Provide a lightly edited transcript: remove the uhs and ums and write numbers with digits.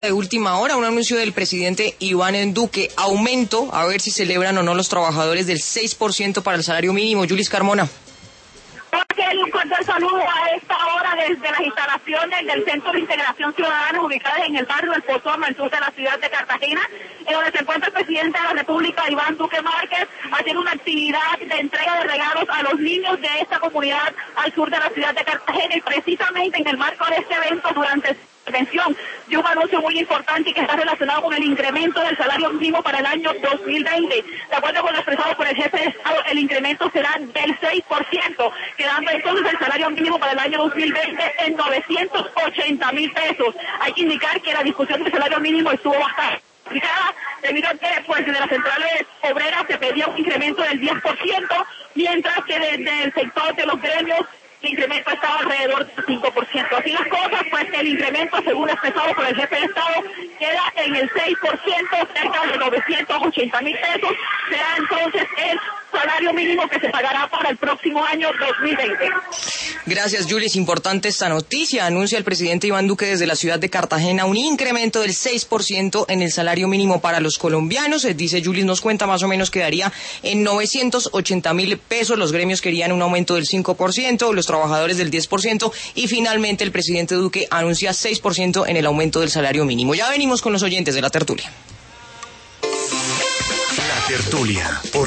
De última hora, un anuncio del presidente Iván Duque, aumento, a ver si celebran o no los trabajadores del 6% para el salario mínimo. Yulis Carmona. Un cordial saludo a esta hora desde las instalaciones del Centro de Integración Ciudadana ubicadas en el barrio del Pozón, al sur de la ciudad de Cartagena, en donde se encuentra el presidente de la República, Iván Duque Márquez, haciendo una actividad de entrega de regalos a los niños de esta comunidad al sur de la ciudad de Cartagena, y precisamente en el marco de este evento, durante intervención de un anuncio muy importante que está relacionado con el incremento del salario mínimo para el año 2020. De acuerdo con lo expresado por el jefe de Estado, el incremento será del 6%, quedando entonces el salario mínimo para el año 2020 en 980.000 pesos. Hay que indicar que la discusión del salario mínimo estuvo bastante complicada, debido a que pues, desde las centrales obreras se pedía un incremento del 10%, mientras que desde el sector de los gremios el incremento estaba alrededor del 5%. Así las cosas, pues el incremento, según expresado por el jefe de Estado, queda en el 6%, cerca de 980.000 pesos. Será entonces el salario mínimo que se pagará para el próximo año 2020. Gracias, Yulis. Importante esta noticia. Anuncia el presidente Iván Duque desde la ciudad de Cartagena un incremento del 6% en el salario mínimo para los colombianos. Dice Yulis, nos cuenta, más o menos quedaría en 980.000 pesos. Los gremios querían un aumento del 5%, los trabajadores del 10%, y finalmente el presidente Duque anuncia 6% en el aumento del salario mínimo. Ya venimos con los oyentes de la tertulia. La tertulia.